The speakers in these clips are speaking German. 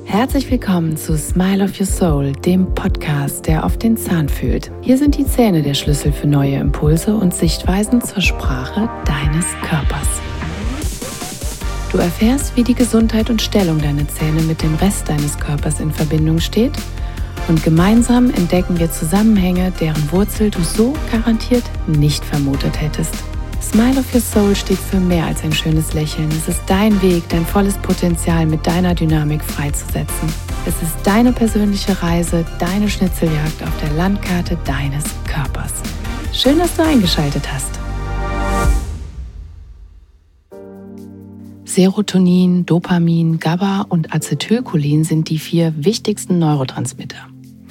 Herzlich willkommen zu Smile of Your Soul, dem Podcast, der auf den Zahn fühlt. Hier sind die Zähne der Schlüssel für neue Impulse und Sichtweisen zur Sprache deines Körpers. Du erfährst, wie die Gesundheit und Stellung deiner Zähne mit dem Rest deines Körpers in Verbindung steht und gemeinsam entdecken wir Zusammenhänge, deren Wurzel du so garantiert nicht vermutet hättest. Smile of Your Soul steht für mehr als ein schönes Lächeln. Es ist dein Weg, dein volles Potenzial mit deiner Dynamik freizusetzen. Es ist deine persönliche Reise, deine Schnitzeljagd auf der Landkarte deines Körpers. Schön, dass du eingeschaltet hast. Serotonin, Dopamin, GABA und Acetylcholin sind die 4 wichtigsten Neurotransmitter.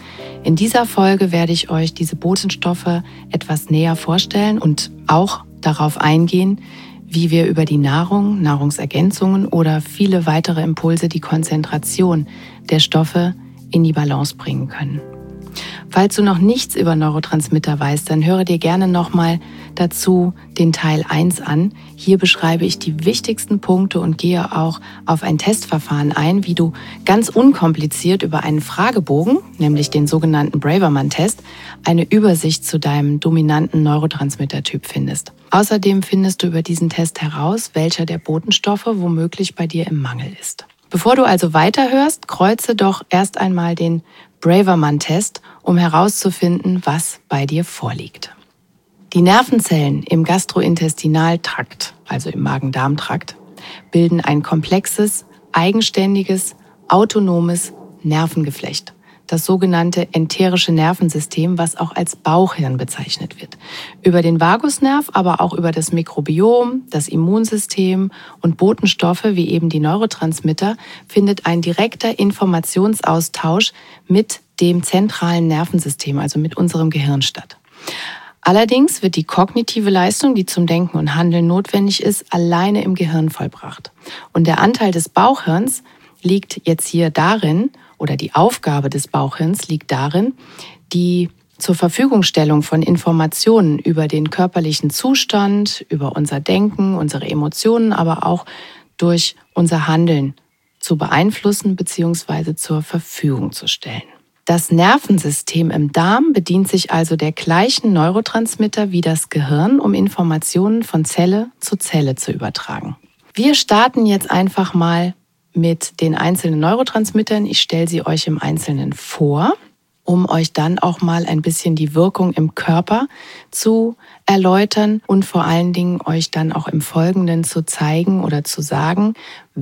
In dieser Folge werde ich euch diese Botenstoffe etwas näher vorstellen und auch darauf eingehen, wie wir über die Nahrung, Nahrungsergänzungen oder viele weitere Impulse die Konzentration der Stoffe in die Balance bringen können. Falls du noch nichts über Neurotransmitter weißt, dann höre dir gerne nochmal dazu den Teil 1 an. Hier beschreibe ich die wichtigsten Punkte und gehe auch auf ein Testverfahren ein, wie du ganz unkompliziert über einen Fragebogen, nämlich den sogenannten Braverman-Test, eine Übersicht zu deinem dominanten Neurotransmittertyp findest. Außerdem findest du über diesen Test heraus, welcher der Botenstoffe womöglich bei dir im Mangel ist. Bevor du also weiterhörst, kreuze doch erst einmal den Braverman-Test, um herauszufinden, was bei dir vorliegt. Die Nervenzellen im Gastrointestinaltrakt, also im Magen-Darm-Trakt, bilden ein komplexes, eigenständiges, autonomes Nervengeflecht, das sogenannte enterische Nervensystem, was auch als Bauchhirn bezeichnet wird. Über den Vagusnerv, aber auch über das Mikrobiom, das Immunsystem und Botenstoffe wie eben die Neurotransmitter findet ein direkter Informationsaustausch mit dem zentralen Nervensystem, also mit unserem Gehirn statt. Allerdings wird die kognitive Leistung, die zum Denken und Handeln notwendig ist, alleine im Gehirn vollbracht. Und der Anteil des Bauchhirns liegt jetzt hier darin, oder die Aufgabe des Bauchhirns liegt darin, die zur Verfügungstellung von Informationen über den körperlichen Zustand, über unser Denken, unsere Emotionen, aber auch durch unser Handeln zu beeinflussen bzw. zur Verfügung zu stellen. Das Nervensystem im Darm bedient sich also der gleichen Neurotransmitter wie das Gehirn, um Informationen von Zelle zu Zelle zu übertragen. Wir starten jetzt einfach mal mit den einzelnen Neurotransmittern. Ich stelle sie euch im Einzelnen vor, um euch dann auch mal ein bisschen die Wirkung im Körper zu erläutern und vor allen Dingen euch dann auch im Folgenden zu zeigen oder zu sagen,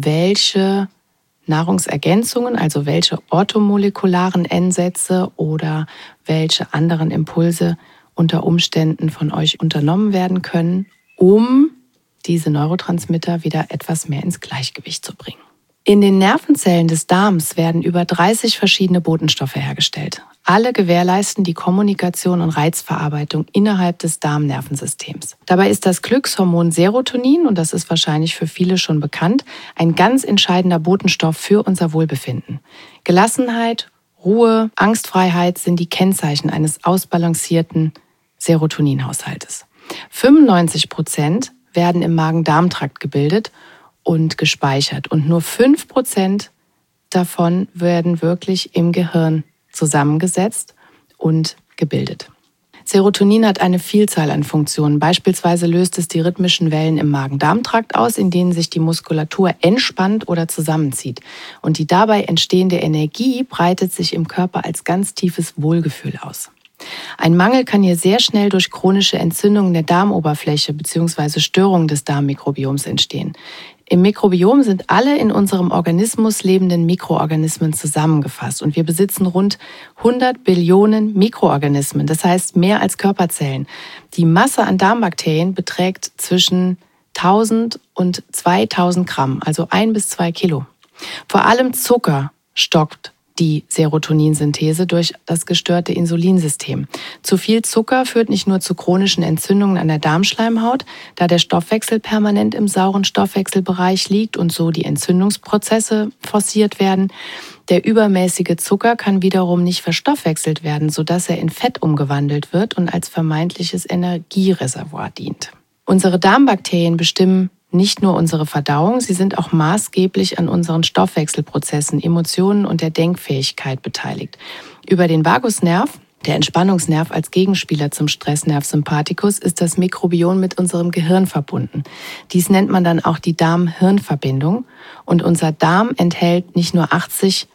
welche Nahrungsergänzungen, also welche orthomolekularen N-Sätze oder welche anderen Impulse unter Umständen von euch unternommen werden können, um diese Neurotransmitter wieder etwas mehr ins Gleichgewicht zu bringen. In den Nervenzellen des Darms werden über 30 verschiedene Botenstoffe hergestellt. Alle gewährleisten die Kommunikation und Reizverarbeitung innerhalb des Darmnervensystems. Dabei ist das Glückshormon Serotonin, und das ist wahrscheinlich für viele schon bekannt, ein ganz entscheidender Botenstoff für unser Wohlbefinden. Gelassenheit, Ruhe, Angstfreiheit sind die Kennzeichen eines ausbalancierten Serotoninhaushaltes. 95% werden im Magen-Darm-Trakt gebildet und gespeichert. Und nur 5% davon werden wirklich im Gehirn zusammengesetzt und gebildet. Serotonin hat eine Vielzahl an Funktionen. Beispielsweise löst es die rhythmischen Wellen im Magen-Darm-Trakt aus, in denen sich die Muskulatur entspannt oder zusammenzieht. Und die dabei entstehende Energie breitet sich im Körper als ganz tiefes Wohlgefühl aus. Ein Mangel kann hier sehr schnell durch chronische Entzündungen der Darmoberfläche bzw. Störungen des Darmmikrobioms entstehen. Im Mikrobiom sind alle in unserem Organismus lebenden Mikroorganismen zusammengefasst und wir besitzen rund 100 Billionen Mikroorganismen, das heißt mehr als Körperzellen. Die Masse an Darmbakterien beträgt zwischen 1000 und 2000 Gramm, also 1 bis 2 Kilo. Vor allem Zucker stockt die Serotoninsynthese durch das gestörte Insulinsystem. Zu viel Zucker führt nicht nur zu chronischen Entzündungen an der Darmschleimhaut, da der Stoffwechsel permanent im sauren Stoffwechselbereich liegt und so die Entzündungsprozesse forciert werden. Der übermäßige Zucker kann wiederum nicht verstoffwechselt werden, sodass er in Fett umgewandelt wird und als vermeintliches Energiereservoir dient. Unsere Darmbakterien bestimmen nicht nur unsere Verdauung, sie sind auch maßgeblich an unseren Stoffwechselprozessen, Emotionen und der Denkfähigkeit beteiligt. Über den Vagusnerv, der Entspannungsnerv als Gegenspieler zum Stressnerv Sympathikus, ist das Mikrobiom mit unserem Gehirn verbunden. Dies nennt man dann auch die Darm-Hirn-Verbindung. Und unser Darm enthält nicht nur 80%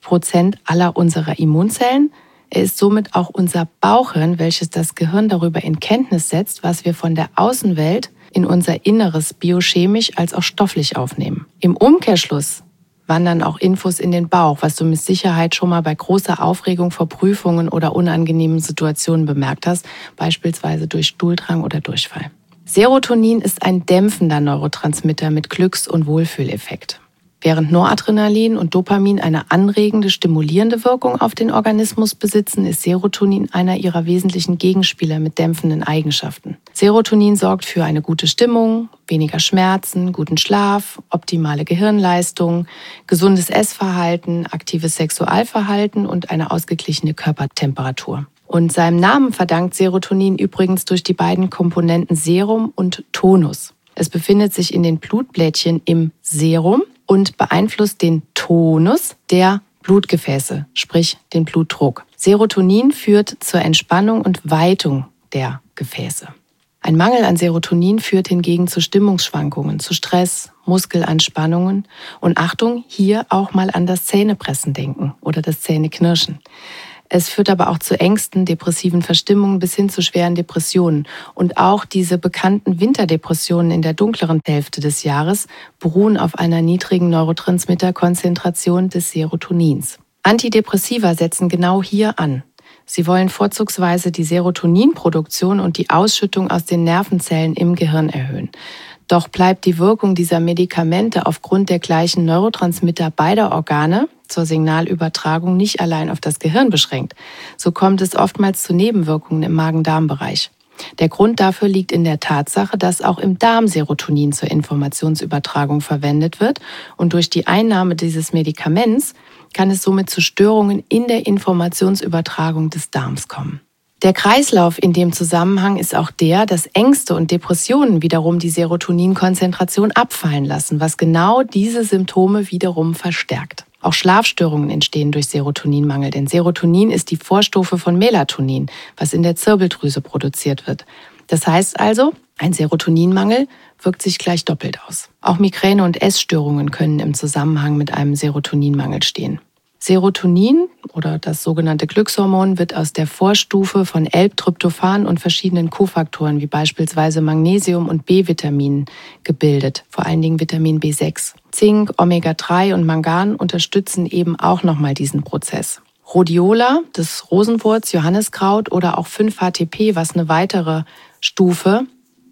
aller unserer Immunzellen, er ist somit auch unser Bauchhirn, welches das Gehirn darüber in Kenntnis setzt, was wir von der Außenwelt in unser Inneres biochemisch als auch stofflich aufnehmen. Im Umkehrschluss wandern auch Infos in den Bauch, was du mit Sicherheit schon mal bei großer Aufregung vor Prüfungen oder unangenehmen Situationen bemerkt hast, beispielsweise durch Stuhldrang oder Durchfall. Serotonin ist ein dämpfender Neurotransmitter mit Glücks- und Wohlfühleffekt. Während Noradrenalin und Dopamin eine anregende, stimulierende Wirkung auf den Organismus besitzen, ist Serotonin einer ihrer wesentlichen Gegenspieler mit dämpfenden Eigenschaften. Serotonin sorgt für eine gute Stimmung, weniger Schmerzen, guten Schlaf, optimale Gehirnleistung, gesundes Essverhalten, aktives Sexualverhalten und eine ausgeglichene Körpertemperatur. Und seinem Namen verdankt Serotonin übrigens durch die beiden Komponenten Serum und Tonus. Es befindet sich in den Blutblättchen im Serum und beeinflusst den Tonus der Blutgefäße, sprich den Blutdruck. Serotonin führt zur Entspannung und Weitung der Gefäße. Ein Mangel an Serotonin führt hingegen zu Stimmungsschwankungen, zu Stress, Muskelanspannungen und Achtung, hier auch mal an das Zähnepressen denken oder das Zähneknirschen. Es führt aber auch zu Ängsten, depressiven Verstimmungen bis hin zu schweren Depressionen. Und auch diese bekannten Winterdepressionen in der dunkleren Hälfte des Jahres beruhen auf einer niedrigen Neurotransmitterkonzentration des Serotonins. Antidepressiva setzen genau hier an. Sie wollen vorzugsweise die Serotoninproduktion und die Ausschüttung aus den Nervenzellen im Gehirn erhöhen. Doch bleibt die Wirkung dieser Medikamente aufgrund der gleichen Neurotransmitter beider Organe zur Signalübertragung nicht allein auf das Gehirn beschränkt. So kommt es oftmals zu Nebenwirkungen im Magen-Darm-Bereich. Der Grund dafür liegt in der Tatsache, dass auch im Darm Serotonin zur Informationsübertragung verwendet wird und durch die Einnahme dieses Medikaments kann es somit zu Störungen in der Informationsübertragung des Darms kommen. Der Kreislauf in dem Zusammenhang ist auch der, dass Ängste und Depressionen wiederum die Serotoninkonzentration abfallen lassen, was genau diese Symptome wiederum verstärkt. Auch Schlafstörungen entstehen durch Serotoninmangel, denn Serotonin ist die Vorstufe von Melatonin, was in der Zirbeldrüse produziert wird. Das heißt also, ein Serotoninmangel wirkt sich gleich doppelt aus. Auch Migräne und Essstörungen können im Zusammenhang mit einem Serotoninmangel stehen. Serotonin oder das sogenannte Glückshormon wird aus der Vorstufe von L-Tryptophan und verschiedenen Kofaktoren wie beispielsweise Magnesium und B-Vitaminen gebildet, vor allen Dingen Vitamin B6. Zink, Omega-3 und Mangan unterstützen eben auch nochmal diesen Prozess. Rhodiola, das Rosenwurz, Johanniskraut oder auch 5-HTP, was eine weitere Stufe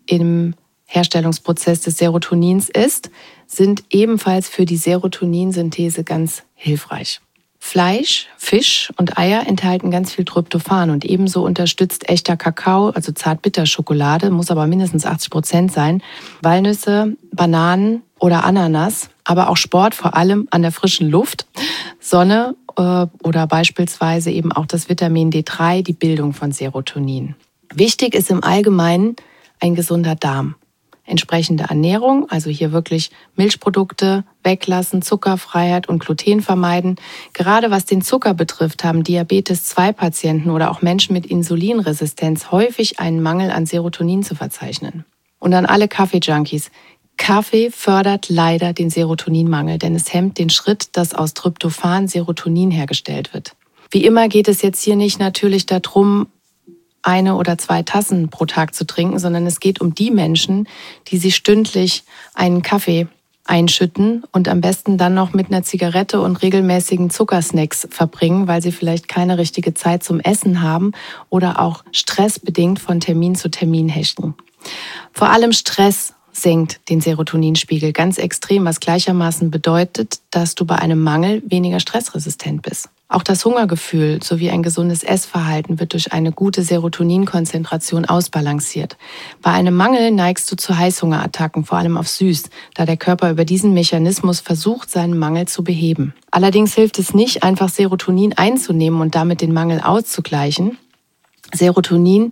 im Herstellungsprozess des Serotonins ist, sind ebenfalls für die Serotoninsynthese ganz hilfreich. Fleisch, Fisch und Eier enthalten ganz viel Tryptophan und ebenso unterstützt echter Kakao, also Zartbitterschokolade, muss aber mindestens 80% sein, Walnüsse, Bananen oder Ananas, aber auch Sport, vor allem an der frischen Luft, Sonne oder beispielsweise eben auch das Vitamin D3, die Bildung von Serotonin. Wichtig ist im Allgemeinen ein gesunder Darm. Entsprechende Ernährung, also hier wirklich Milchprodukte weglassen, Zuckerfreiheit und Gluten vermeiden. Gerade was den Zucker betrifft, haben Diabetes-2-Patienten oder auch Menschen mit Insulinresistenz häufig einen Mangel an Serotonin zu verzeichnen. Und an alle Kaffee-Junkies. Kaffee fördert leider den Serotoninmangel, denn es hemmt den Schritt, dass aus Tryptophan Serotonin hergestellt wird. Wie immer geht es jetzt hier nicht natürlich darum, 1 oder 2 Tassen pro Tag zu trinken, sondern es geht um die Menschen, die sich stündlich einen Kaffee einschütten und am besten dann noch mit einer Zigarette und regelmäßigen Zuckersnacks verbringen, weil sie vielleicht keine richtige Zeit zum Essen haben oder auch stressbedingt von Termin zu Termin hechten. Vor allem Stress senkt den Serotoninspiegel ganz extrem, was gleichermaßen bedeutet, dass du bei einem Mangel weniger stressresistent bist. Auch das Hungergefühl sowie ein gesundes Essverhalten wird durch eine gute Serotoninkonzentration ausbalanciert. Bei einem Mangel neigst du zu Heißhungerattacken, vor allem auf süß, da der Körper über diesen Mechanismus versucht, seinen Mangel zu beheben. Allerdings hilft es nicht, einfach Serotonin einzunehmen und damit den Mangel auszugleichen. Serotonin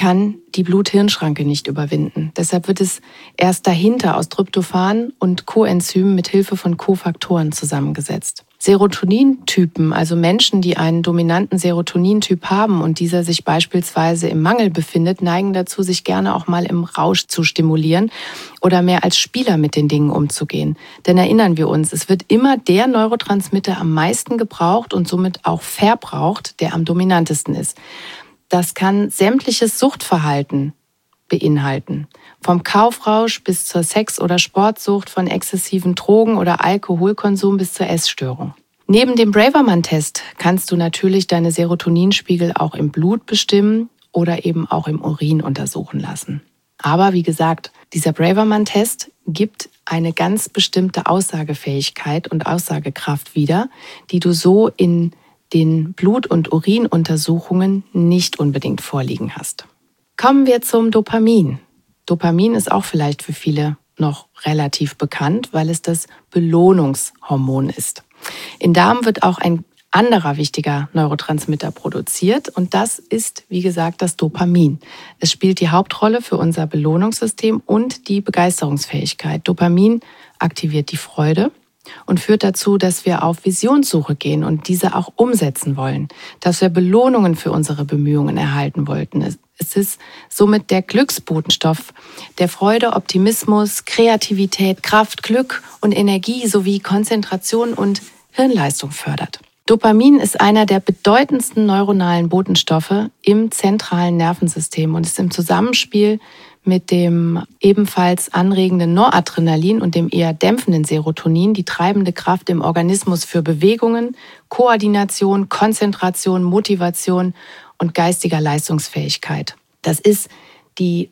kann die Blut-Hirn-Schranke nicht überwinden. Deshalb wird es erst dahinter aus Tryptophan und Coenzymen mit Hilfe von Kofaktoren zusammengesetzt. Serotonintypen, also Menschen, die einen dominanten Serotonintyp haben und dieser sich beispielsweise im Mangel befindet, neigen dazu, sich gerne auch mal im Rausch zu stimulieren oder mehr als Spieler mit den Dingen umzugehen. Denn erinnern wir uns, es wird immer der Neurotransmitter am meisten gebraucht und somit auch verbraucht, der am dominantesten ist. Das kann sämtliches Suchtverhalten beinhalten. Vom Kaufrausch bis zur Sex- oder Sportsucht, von exzessiven Drogen- oder Alkoholkonsum bis zur Essstörung. Neben dem Braverman-Test kannst du natürlich deine Serotoninspiegel auch im Blut bestimmen oder eben auch im Urin untersuchen lassen. Aber wie gesagt, dieser Braverman-Test gibt eine ganz bestimmte Aussagefähigkeit und Aussagekraft wieder, die du so in den Blut- und Urinuntersuchungen nicht unbedingt vorliegen hast. Kommen wir zum Dopamin. Dopamin ist auch vielleicht für viele noch relativ bekannt, weil es das Belohnungshormon ist. Im Darm wird auch ein anderer wichtiger Neurotransmitter produziert und das ist, wie gesagt, das Dopamin. Es spielt die Hauptrolle für unser Belohnungssystem und die Begeisterungsfähigkeit. Dopamin aktiviert die Freude und führt dazu, dass wir auf Visionssuche gehen und diese auch umsetzen wollen, dass wir Belohnungen für unsere Bemühungen erhalten wollten. Es ist somit der Glücksbotenstoff, der Freude, Optimismus, Kreativität, Kraft, Glück und Energie sowie Konzentration und Hirnleistung fördert. Dopamin ist einer der bedeutendsten neuronalen Botenstoffe im zentralen Nervensystem und ist im Zusammenspiel mit dem ebenfalls anregenden Noradrenalin und dem eher dämpfenden Serotonin die treibende Kraft im Organismus für Bewegungen, Koordination, Konzentration, Motivation und geistiger Leistungsfähigkeit. Das ist die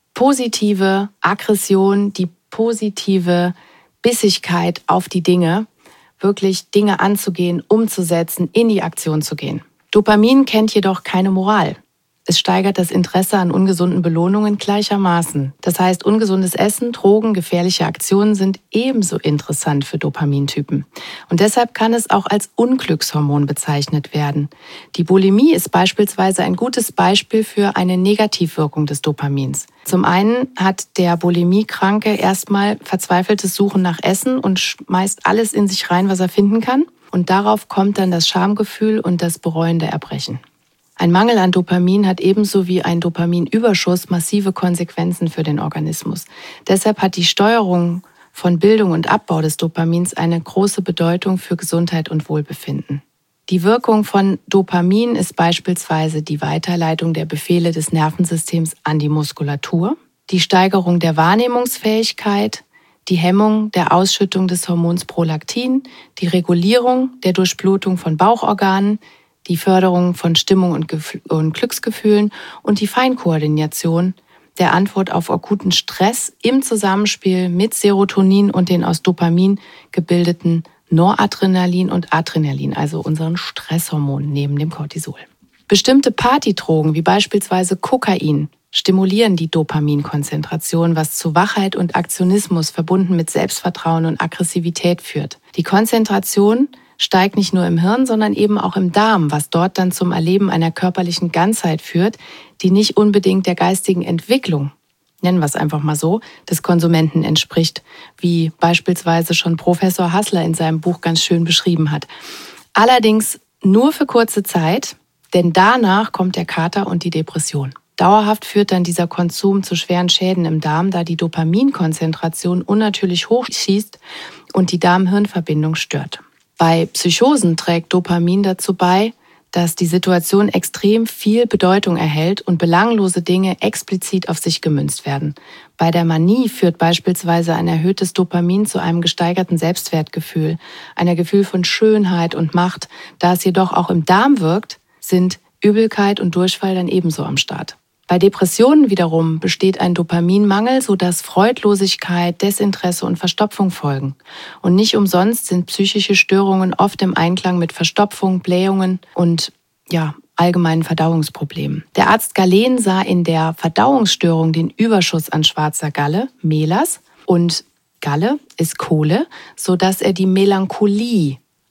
positive Aggression, die positive Bissigkeit auf die Dinge, wirklich Dinge anzugehen, umzusetzen, in die Aktion zu gehen. Dopamin kennt jedoch keine Moral. Es steigert das Interesse an ungesunden Belohnungen gleichermaßen. Das heißt, ungesundes Essen, Drogen, gefährliche Aktionen sind ebenso interessant für Dopamintypen. Und deshalb kann es auch als Unglückshormon bezeichnet werden. Die Bulimie ist beispielsweise ein gutes Beispiel für eine Negativwirkung des Dopamins. Zum einen hat der Bulimiekranke erstmal verzweifeltes Suchen nach Essen und schmeißt alles in sich rein, was er finden kann. Und darauf kommt dann das Schamgefühl und das bereuende Erbrechen. Ein Mangel an Dopamin hat ebenso wie ein Dopaminüberschuss massive Konsequenzen für den Organismus. Deshalb hat die Steuerung von Bildung und Abbau des Dopamins eine große Bedeutung für Gesundheit und Wohlbefinden. Die Wirkung von Dopamin ist beispielsweise die Weiterleitung der Befehle des Nervensystems an die Muskulatur, die Steigerung der Wahrnehmungsfähigkeit, die Hemmung der Ausschüttung des Hormons Prolaktin, die Regulierung der Durchblutung von Bauchorganen, die Förderung von Stimmung und Glücksgefühlen und die Feinkoordination der Antwort auf akuten Stress im Zusammenspiel mit Serotonin und den aus Dopamin gebildeten Noradrenalin und Adrenalin, also unseren Stresshormonen neben dem Cortisol. Bestimmte Partydrogen wie beispielsweise Kokain stimulieren die Dopaminkonzentration, was zu Wachheit und Aktionismus verbunden mit Selbstvertrauen und Aggressivität führt. Die Konzentration steigt nicht nur im Hirn, sondern eben auch im Darm, was dort dann zum Erleben einer körperlichen Ganzheit führt, die nicht unbedingt der geistigen Entwicklung, nennen wir es einfach mal so, des Konsumenten entspricht, wie beispielsweise schon Professor Hassler in seinem Buch ganz schön beschrieben hat. Allerdings nur für kurze Zeit, denn danach kommt der Kater und die Depression. Dauerhaft führt dann dieser Konsum zu schweren Schäden im Darm, da die Dopaminkonzentration unnatürlich hochschießt und die Darm-Hirn-Verbindung stört. Bei Psychosen trägt Dopamin dazu bei, dass die Situation extrem viel Bedeutung erhält und belanglose Dinge explizit auf sich gemünzt werden. Bei der Manie führt beispielsweise ein erhöhtes Dopamin zu einem gesteigerten Selbstwertgefühl, einer Gefühl von Schönheit und Macht. Da es jedoch auch im Darm wirkt, sind Übelkeit und Durchfall dann ebenso am Start. Bei Depressionen wiederum besteht ein Dopaminmangel, sodass Freudlosigkeit, Desinteresse und Verstopfung folgen. Und nicht umsonst sind psychische Störungen oft im Einklang mit Verstopfung, Blähungen und allgemeinen Verdauungsproblemen. Der Arzt Galen sah in der Verdauungsstörung den Überschuss an schwarzer Galle, Melas, und Galle ist Kohle, sodass er die Melancholie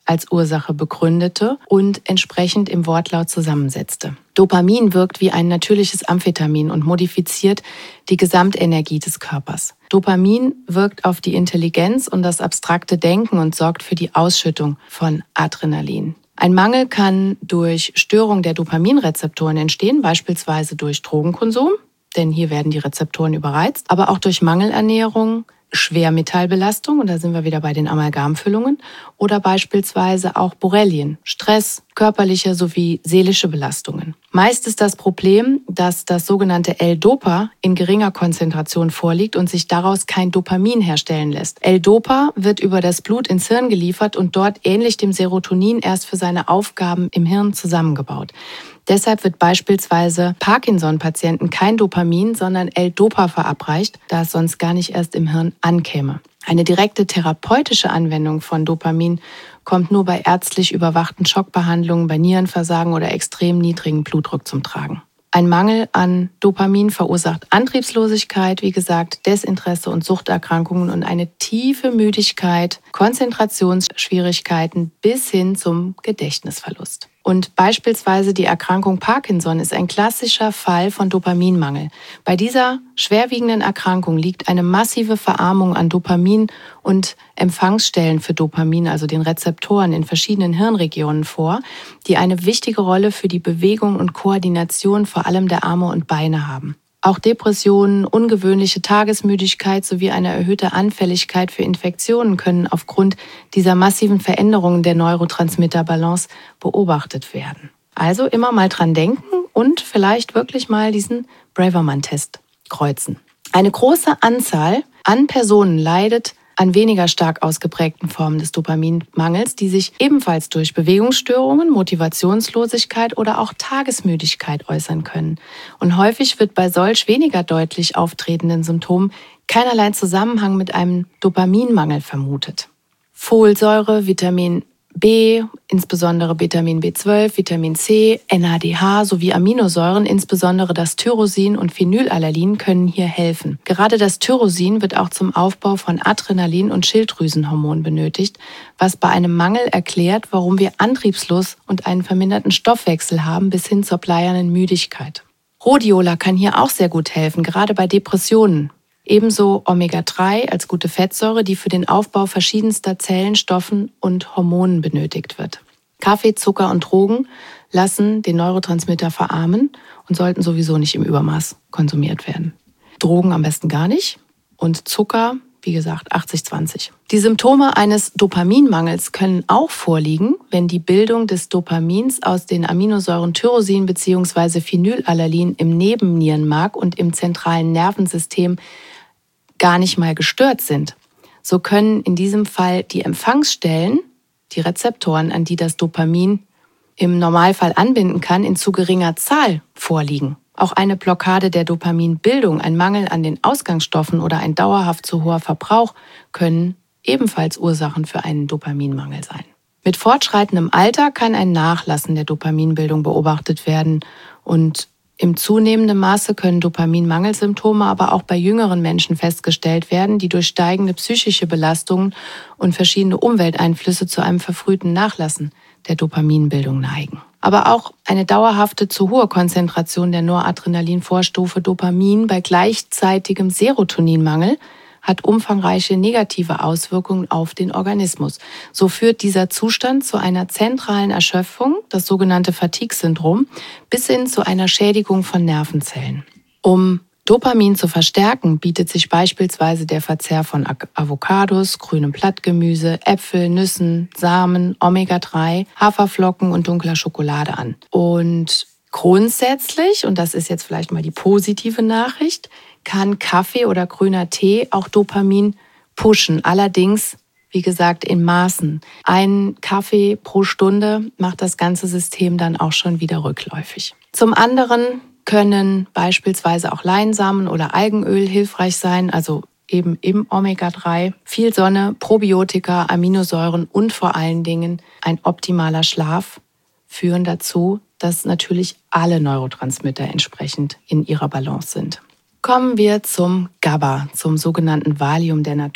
als Ursache begründete und entsprechend im Wortlaut zusammensetzte. Dopamin wirkt wie ein natürliches Amphetamin und modifiziert die Gesamtenergie des Körpers. Dopamin wirkt auf die Intelligenz und das abstrakte Denken und sorgt für die Ausschüttung von Adrenalin. Ein Mangel kann durch Störung der Dopaminrezeptoren entstehen, beispielsweise durch Drogenkonsum, denn hier werden die Rezeptoren überreizt, aber auch durch Mangelernährung, Schwermetallbelastung, und da sind wir wieder bei den Amalgamfüllungen, oder beispielsweise auch Borrelien, Stress, körperliche sowie seelische Belastungen. Meist ist das Problem, dass das sogenannte L-Dopa in geringer Konzentration vorliegt und sich daraus kein Dopamin herstellen lässt. L-Dopa wird über das Blut ins Hirn geliefert und dort ähnlich dem Serotonin erst für seine Aufgaben im Hirn zusammengebaut. Deshalb wird beispielsweise Parkinson-Patienten kein Dopamin, sondern L-Dopa verabreicht, da es sonst gar nicht erst im Hirn ankäme. Eine direkte therapeutische Anwendung von Dopamin kommt nur bei ärztlich überwachten Schockbehandlungen, bei Nierenversagen oder extrem niedrigem Blutdruck zum Tragen. Ein Mangel an Dopamin verursacht Antriebslosigkeit, wie gesagt, Desinteresse und Suchterkrankungen und eine tiefe Müdigkeit, Konzentrationsschwierigkeiten bis hin zum Gedächtnisverlust. Und beispielsweise die Erkrankung Parkinson ist ein klassischer Fall von Dopaminmangel. Bei dieser schwerwiegenden Erkrankung liegt eine massive Verarmung an Dopamin und Empfangsstellen für Dopamin, also den Rezeptoren in verschiedenen Hirnregionen vor, die eine wichtige Rolle für die Bewegung und Koordination vor allem der Arme und Beine haben. Auch Depressionen, ungewöhnliche Tagesmüdigkeit sowie eine erhöhte Anfälligkeit für Infektionen können aufgrund dieser massiven Veränderungen der Neurotransmitterbalance beobachtet werden. Also immer mal dran denken und vielleicht wirklich mal diesen Braverman-Test kreuzen. Eine große Anzahl an Personen leidet an weniger stark ausgeprägten Formen des Dopaminmangels, die sich ebenfalls durch Bewegungsstörungen, Motivationslosigkeit oder auch Tagesmüdigkeit äußern können. Und häufig wird bei solch weniger deutlich auftretenden Symptomen keinerlei Zusammenhang mit einem Dopaminmangel vermutet. Folsäure, Vitamin B, insbesondere Vitamin B12, Vitamin C, NADH sowie Aminosäuren, insbesondere das Tyrosin und Phenylalalanin, können hier helfen. Gerade das Tyrosin wird auch zum Aufbau von Adrenalin und Schilddrüsenhormon benötigt, was bei einem Mangel erklärt, warum wir antriebslos und einen verminderten Stoffwechsel haben bis hin zur bleiernen Müdigkeit. Rhodiola kann hier auch sehr gut helfen, gerade bei Depressionen. Ebenso Omega-3 als gute Fettsäure, die für den Aufbau verschiedenster Zellen, Stoffen und Hormonen benötigt wird. Kaffee, Zucker und Drogen lassen den Neurotransmitter verarmen und sollten sowieso nicht im Übermaß konsumiert werden. Drogen am besten gar nicht und Zucker, wie gesagt, 80-20. Die Symptome eines Dopaminmangels können auch vorliegen, wenn die Bildung des Dopamins aus den Aminosäuren Tyrosin bzw. Phenylalanin im Nebennierenmark und im zentralen Nervensystem gar nicht mal gestört sind. So können in diesem Fall die Empfangsstellen, die Rezeptoren, an die das Dopamin im Normalfall anbinden kann, in zu geringer Zahl vorliegen. Auch eine Blockade der Dopaminbildung, ein Mangel an den Ausgangsstoffen oder ein dauerhaft zu hoher Verbrauch können ebenfalls Ursachen für einen Dopaminmangel sein. Mit fortschreitendem Alter kann ein Nachlassen der Dopaminbildung beobachtet werden und im zunehmenden Maße können Dopaminmangelsymptome aber auch bei jüngeren Menschen festgestellt werden, die durch steigende psychische Belastungen und verschiedene Umwelteinflüsse zu einem verfrühten Nachlassen der Dopaminbildung neigen. Aber auch eine dauerhafte zu hohe Konzentration der Noradrenalin-Vorstufe Dopamin bei gleichzeitigem Serotoninmangel hat umfangreiche negative Auswirkungen auf den Organismus. So führt dieser Zustand zu einer zentralen Erschöpfung, das sogenannte Fatigue-Syndrom, bis hin zu einer Schädigung von Nervenzellen. Um Dopamin zu verstärken, bietet sich beispielsweise der Verzehr von Avocados, grünem Blattgemüse, Äpfel, Nüssen, Samen, Omega-3, Haferflocken und dunkler Schokolade an. Und grundsätzlich, und das ist jetzt vielleicht mal die positive Nachricht, kann Kaffee oder grüner Tee auch Dopamin pushen. Allerdings, wie gesagt, in Maßen. Ein Kaffee pro Stunde macht das ganze System dann auch schon wieder rückläufig. Zum anderen können beispielsweise auch Leinsamen oder Algenöl hilfreich sein, also eben im Omega-3, viel Sonne, Probiotika, Aminosäuren und vor allen Dingen ein optimaler Schlaf führen dazu, dass natürlich alle Neurotransmitter entsprechend in ihrer Balance sind. Kommen wir zum GABA, zum sogenannten Valium der Natur.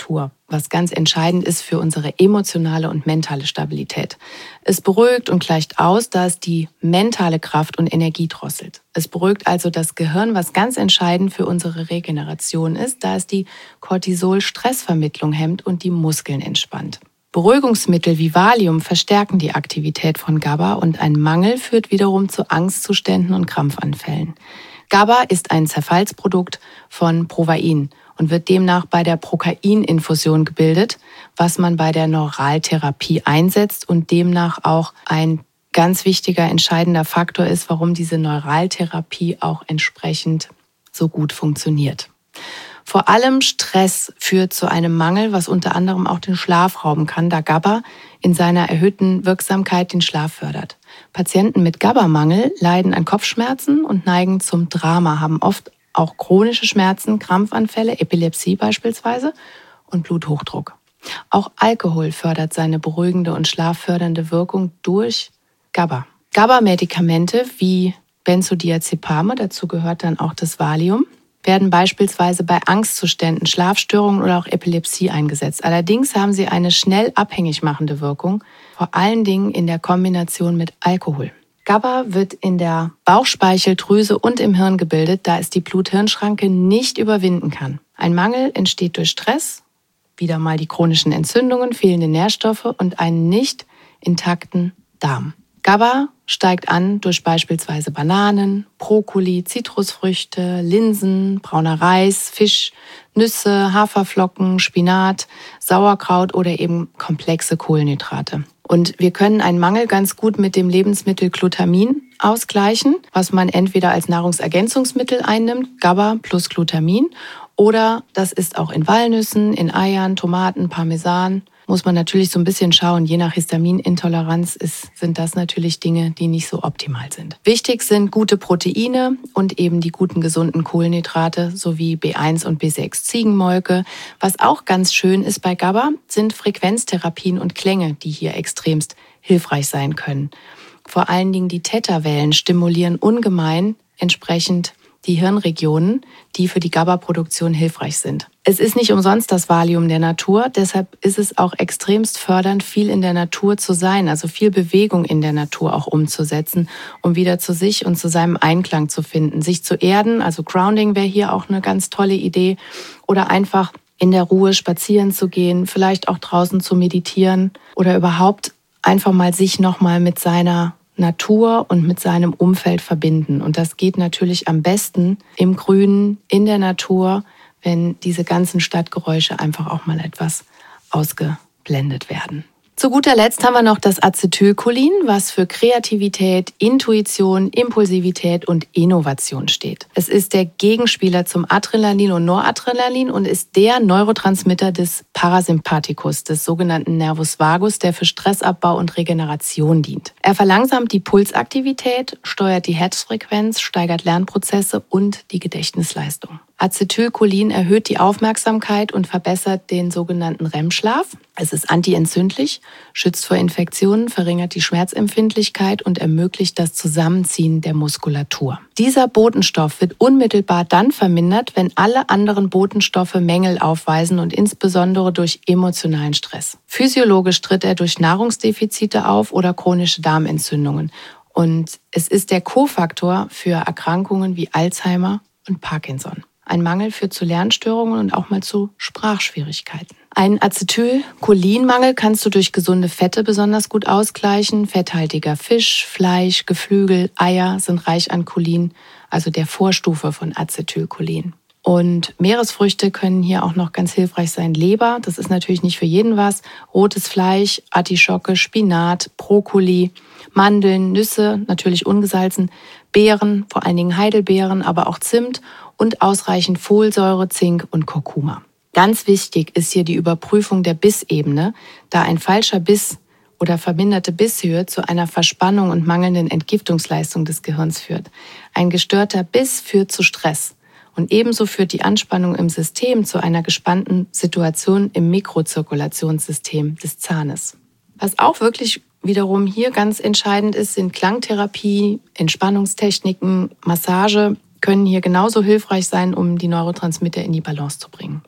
was ganz entscheidend ist für unsere emotionale und mentale Stabilität. Es beruhigt und gleicht aus, da es die mentale Kraft und Energie drosselt. Es beruhigt also das Gehirn, was ganz entscheidend für unsere Regeneration ist, da es die Cortisol-Stressvermittlung hemmt und die Muskeln entspannt. Beruhigungsmittel wie Valium verstärken die Aktivität von GABA und ein Mangel führt wiederum zu Angstzuständen und Krampfanfällen. GABA ist ein Zerfallsprodukt von Provain und wird demnach bei der Prokain-Infusion gebildet, was man bei der Neuraltherapie einsetzt und demnach auch ein ganz wichtiger, entscheidender Faktor ist, warum diese Neuraltherapie auch entsprechend so gut funktioniert. Vor allem Stress führt zu einem Mangel, was unter anderem auch den Schlaf rauben kann, da GABA in seiner erhöhten Wirksamkeit den Schlaf fördert. Patienten mit GABA-Mangel leiden an Kopfschmerzen und neigen zum Drama, haben oft auch chronische Schmerzen, Krampfanfälle, Epilepsie beispielsweise und Bluthochdruck. Auch Alkohol fördert seine beruhigende und schlaffördernde Wirkung durch GABA. GABA-Medikamente wie Benzodiazepame, dazu gehört dann auch das Valium, werden beispielsweise bei Angstzuständen, Schlafstörungen oder auch Epilepsie eingesetzt. Allerdings haben sie eine schnell abhängig machende Wirkung, vor allen Dingen in der Kombination mit Alkohol. GABA wird in der Bauchspeicheldrüse und im Hirn gebildet, da es die Blut-Hirn-Schranke nicht überwinden kann. Ein Mangel entsteht durch Stress, wieder mal die chronischen Entzündungen, fehlende Nährstoffe und einen nicht intakten Darm. GABA steigt an durch beispielsweise Bananen, Brokkoli, Zitrusfrüchte, Linsen, brauner Reis, Fisch, Nüsse, Haferflocken, Spinat, Sauerkraut oder eben komplexe Kohlenhydrate. Und wir können einen Mangel ganz gut mit dem Lebensmittel Glutamin ausgleichen, was man entweder als Nahrungsergänzungsmittel einnimmt, GABA plus Glutamin, oder das ist auch in Walnüssen, in Eiern, Tomaten, Parmesan. Muss man natürlich so ein bisschen schauen, je nach Histaminintoleranz sind das natürlich Dinge, die nicht so optimal sind. Wichtig sind gute Proteine und eben die guten gesunden Kohlenhydrate sowie B1 und B6 Ziegenmolke. Was auch ganz schön ist bei GABA, sind Frequenztherapien und Klänge, die hier extremst hilfreich sein können. Vor allen Dingen die Theta-Wellen stimulieren ungemein entsprechend die Hirnregionen, die für die GABA-Produktion hilfreich sind. Es ist nicht umsonst das Valium der Natur, deshalb ist es auch extremst fördernd, viel in der Natur zu sein, also viel Bewegung in der Natur auch umzusetzen, um wieder zu sich und zu seinem Einklang zu finden. Sich zu erden, also Grounding wäre hier auch eine ganz tolle Idee, oder einfach in der Ruhe spazieren zu gehen, vielleicht auch draußen zu meditieren oder überhaupt einfach mal sich nochmal mit seiner Natur und mit seinem Umfeld verbinden. Und das geht natürlich am besten im Grünen, in der Natur, wenn diese ganzen Stadtgeräusche einfach auch mal etwas ausgeblendet werden. Zu guter Letzt haben wir noch das Acetylcholin, was für Kreativität, Intuition, Impulsivität und Innovation steht. Es ist der Gegenspieler zum Adrenalin und Noradrenalin und ist der Neurotransmitter des Parasympathikus, des sogenannten Nervus vagus, der für Stressabbau und Regeneration dient. Er verlangsamt die Pulsaktivität, steuert die Herzfrequenz, steigert Lernprozesse und die Gedächtnisleistung. Acetylcholin erhöht die Aufmerksamkeit und verbessert den sogenannten REM-Schlaf. Es ist antientzündlich, schützt vor Infektionen, verringert die Schmerzempfindlichkeit und ermöglicht das Zusammenziehen der Muskulatur. Dieser Botenstoff wird unmittelbar dann vermindert, wenn alle anderen Botenstoffe Mängel aufweisen und insbesondere durch emotionalen Stress. Physiologisch tritt er durch Nahrungsdefizite auf oder chronische Darmentzündungen. Und es ist der Kofaktor für Erkrankungen wie Alzheimer und Parkinson. Ein Mangel führt zu Lernstörungen und auch mal zu Sprachschwierigkeiten. Einen Acetylcholinmangel kannst du durch gesunde Fette besonders gut ausgleichen. Fetthaltiger Fisch, Fleisch, Geflügel, Eier sind reich an Cholin, also der Vorstufe von Acetylcholin. Und Meeresfrüchte können hier auch noch ganz hilfreich sein. Leber, das ist natürlich nicht für jeden was. Rotes Fleisch, Artischocke, Spinat, Brokkoli, Mandeln, Nüsse, natürlich ungesalzen, Beeren, vor allen Dingen Heidelbeeren, aber auch Zimt und ausreichend Folsäure, Zink und Kurkuma. Ganz wichtig ist hier die Überprüfung der Bissebene, da ein falscher Biss oder verminderte Bisshöhe zu einer Verspannung und mangelnden Entgiftungsleistung des Gehirns führt. Ein gestörter Biss führt zu Stress. Und ebenso führt die Anspannung im System zu einer gespannten Situation im Mikrozirkulationssystem des Zahnes. Was auch wirklich wiederum hier ganz entscheidend ist, sind Klangtherapie, Entspannungstechniken, Massage können hier genauso hilfreich sein, um die Neurotransmitter in die Balance zu bringen.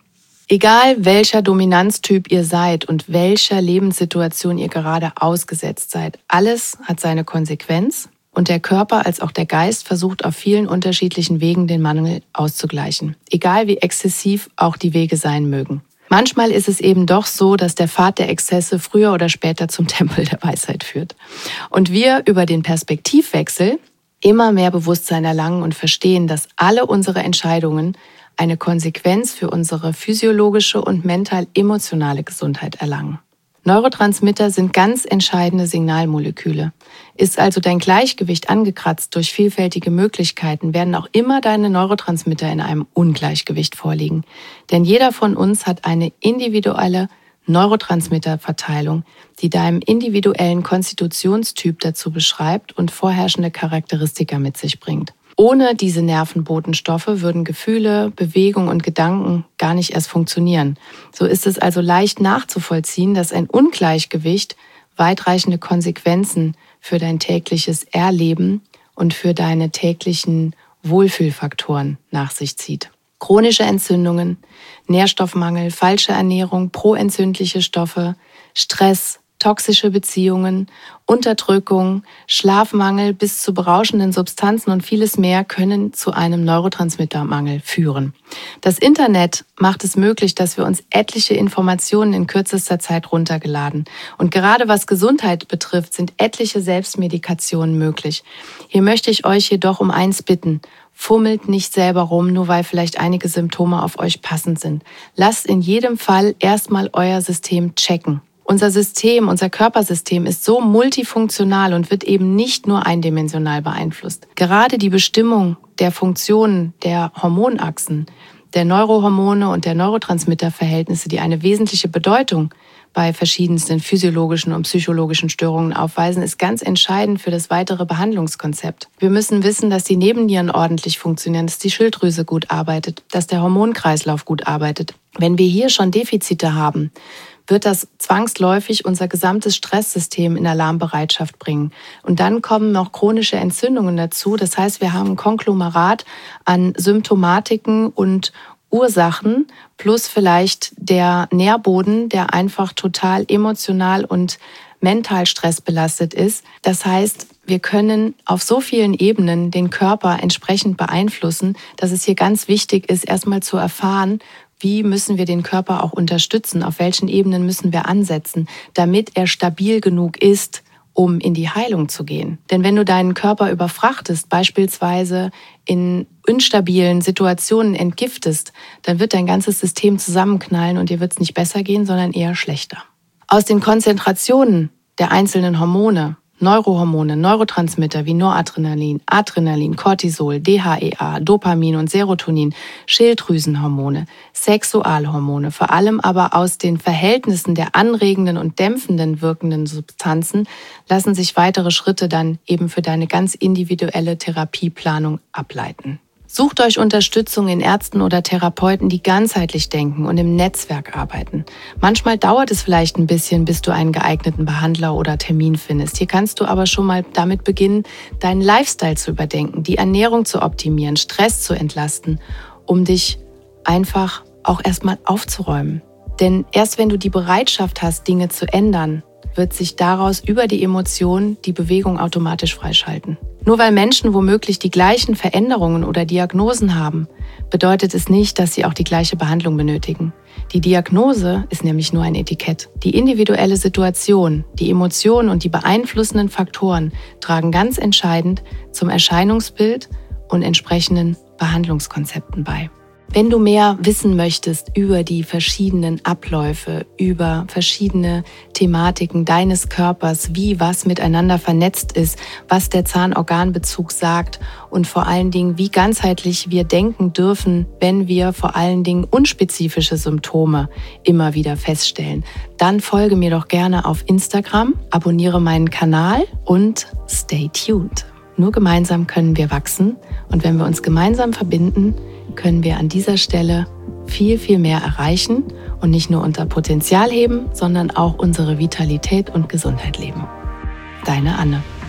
Egal welcher Dominanztyp ihr seid und welcher Lebenssituation ihr gerade ausgesetzt seid, alles hat seine Konsequenz und der Körper als auch der Geist versucht auf vielen unterschiedlichen Wegen den Mangel auszugleichen, egal wie exzessiv auch die Wege sein mögen. Manchmal ist es eben doch so, dass der Pfad der Exzesse früher oder später zum Tempel der Weisheit führt. Und wir über den Perspektivwechsel immer mehr Bewusstsein erlangen und verstehen, dass alle unsere Entscheidungen eine Konsequenz für unsere physiologische und mental-emotionale Gesundheit erlangen. Neurotransmitter sind ganz entscheidende Signalmoleküle. Ist also dein Gleichgewicht angekratzt durch vielfältige Möglichkeiten, werden auch immer deine Neurotransmitter in einem Ungleichgewicht vorliegen. Denn jeder von uns hat eine individuelle Neurotransmitterverteilung, die deinem individuellen Konstitutionstyp dazu beschreibt und vorherrschende Charakteristika mit sich bringt. Ohne diese Nervenbotenstoffe würden Gefühle, Bewegung und Gedanken gar nicht erst funktionieren. So ist es also leicht nachzuvollziehen, dass ein Ungleichgewicht weitreichende Konsequenzen für dein tägliches Erleben und für deine täglichen Wohlfühlfaktoren nach sich zieht. Chronische Entzündungen, Nährstoffmangel, falsche Ernährung, proentzündliche Stoffe, Stress, toxische Beziehungen, Unterdrückung, Schlafmangel bis zu berauschenden Substanzen und vieles mehr können zu einem Neurotransmittermangel führen. Das Internet macht es möglich, dass wir uns etliche Informationen in kürzester Zeit runtergeladen. Und gerade was Gesundheit betrifft, sind etliche Selbstmedikationen möglich. Hier möchte ich euch jedoch um eins bitten. Fummelt nicht selber rum, nur weil vielleicht einige Symptome auf euch passend sind. Lasst in jedem Fall erstmal euer System checken. Unser System, unser Körpersystem ist so multifunktional und wird eben nicht nur eindimensional beeinflusst. Gerade die Bestimmung der Funktionen der Hormonachsen, der Neurohormone und der Neurotransmitterverhältnisse, die eine wesentliche Bedeutung bei verschiedensten physiologischen und psychologischen Störungen aufweisen, ist ganz entscheidend für das weitere Behandlungskonzept. Wir müssen wissen, dass die Nebennieren ordentlich funktionieren, dass die Schilddrüse gut arbeitet, dass der Hormonkreislauf gut arbeitet. Wenn wir hier schon Defizite haben, wird das zwangsläufig unser gesamtes Stresssystem in Alarmbereitschaft bringen. Und dann kommen noch chronische Entzündungen dazu. Das heißt, wir haben ein Konglomerat an Symptomatiken und Ursachen plus vielleicht der Nährboden, der einfach total emotional und mental stressbelastet ist. Das heißt, wir können auf so vielen Ebenen den Körper entsprechend beeinflussen, dass es hier ganz wichtig ist, erstmal zu erfahren, wie müssen wir den Körper auch unterstützen, auf welchen Ebenen müssen wir ansetzen, damit er stabil genug ist, um in die Heilung zu gehen. Denn wenn du deinen Körper überfrachtest, beispielsweise in instabilen Situationen entgiftest, dann wird dein ganzes System zusammenknallen und dir wird es nicht besser gehen, sondern eher schlechter. Aus den Konzentrationen der einzelnen Hormone, Neurohormone, Neurotransmitter wie Noradrenalin, Adrenalin, Cortisol, DHEA, Dopamin und Serotonin, Schilddrüsenhormone, Sexualhormone, vor allem aber aus den Verhältnissen der anregenden und dämpfenden wirkenden Substanzen lassen sich weitere Schritte dann eben für deine ganz individuelle Therapieplanung ableiten. Sucht euch Unterstützung in Ärzten oder Therapeuten, die ganzheitlich denken und im Netzwerk arbeiten. Manchmal dauert es vielleicht ein bisschen, bis du einen geeigneten Behandler oder Termin findest. Hier kannst du aber schon mal damit beginnen, deinen Lifestyle zu überdenken, die Ernährung zu optimieren, Stress zu entlasten, um dich einfach auch erstmal aufzuräumen. Denn erst wenn du die Bereitschaft hast, Dinge zu ändern, wird sich daraus über die Emotionen die Bewegung automatisch freischalten. Nur weil Menschen womöglich die gleichen Veränderungen oder Diagnosen haben, bedeutet es nicht, dass sie auch die gleiche Behandlung benötigen. Die Diagnose ist nämlich nur ein Etikett. Die individuelle Situation, die Emotionen und die beeinflussenden Faktoren tragen ganz entscheidend zum Erscheinungsbild und entsprechenden Behandlungskonzepten bei. Wenn du mehr wissen möchtest über die verschiedenen Abläufe, über verschiedene Thematiken deines Körpers, wie was miteinander vernetzt ist, was der Zahnorganbezug sagt und vor allen Dingen, wie ganzheitlich wir denken dürfen, wenn wir vor allen Dingen unspezifische Symptome immer wieder feststellen, dann folge mir doch gerne auf Instagram, abonniere meinen Kanal und stay tuned. Nur gemeinsam können wir wachsen und wenn wir uns gemeinsam verbinden, können wir an dieser Stelle viel, viel mehr erreichen und nicht nur unser Potenzial heben, sondern auch unsere Vitalität und Gesundheit leben. Deine Anne.